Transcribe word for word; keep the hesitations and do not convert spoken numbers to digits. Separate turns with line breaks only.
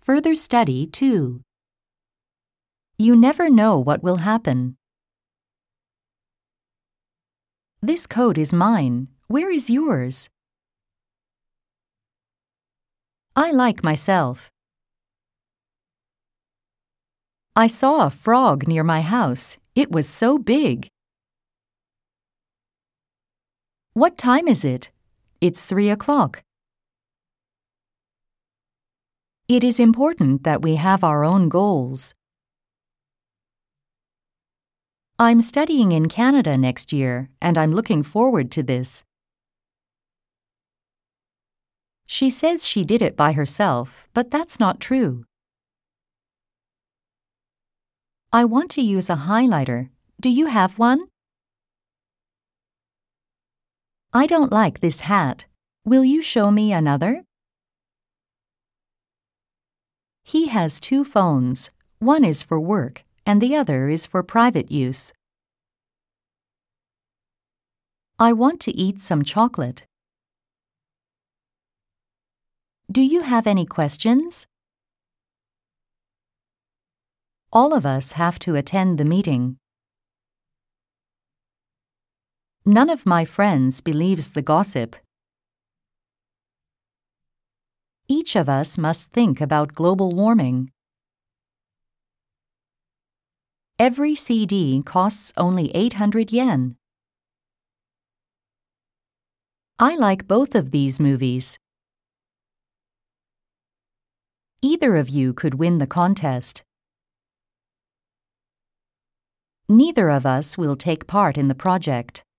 Further study two. You never know what will happen. This coat is mine. Where is yours? I like myself. I saw a frog near my house. It was so big. What time is it? It's three o'clock. It is important that we have our own goals. I'm studying in Canada next year, and I'm looking forward to this. She says she did it by herself, but that's not true. I want to use a highlighter. Do you have one? I don't like this hat. Will you show me another? He has two phones. One is for work, and the other is for private use. I want to eat some chocolate. Do you have any questions? All of us have to attend the meeting. None of my friends believes the gossip. Each of us must think about global warming. Every C D costs only eight hundred yen. I like both of these movies. Either of you could win the contest. Neither of us will take part in the project.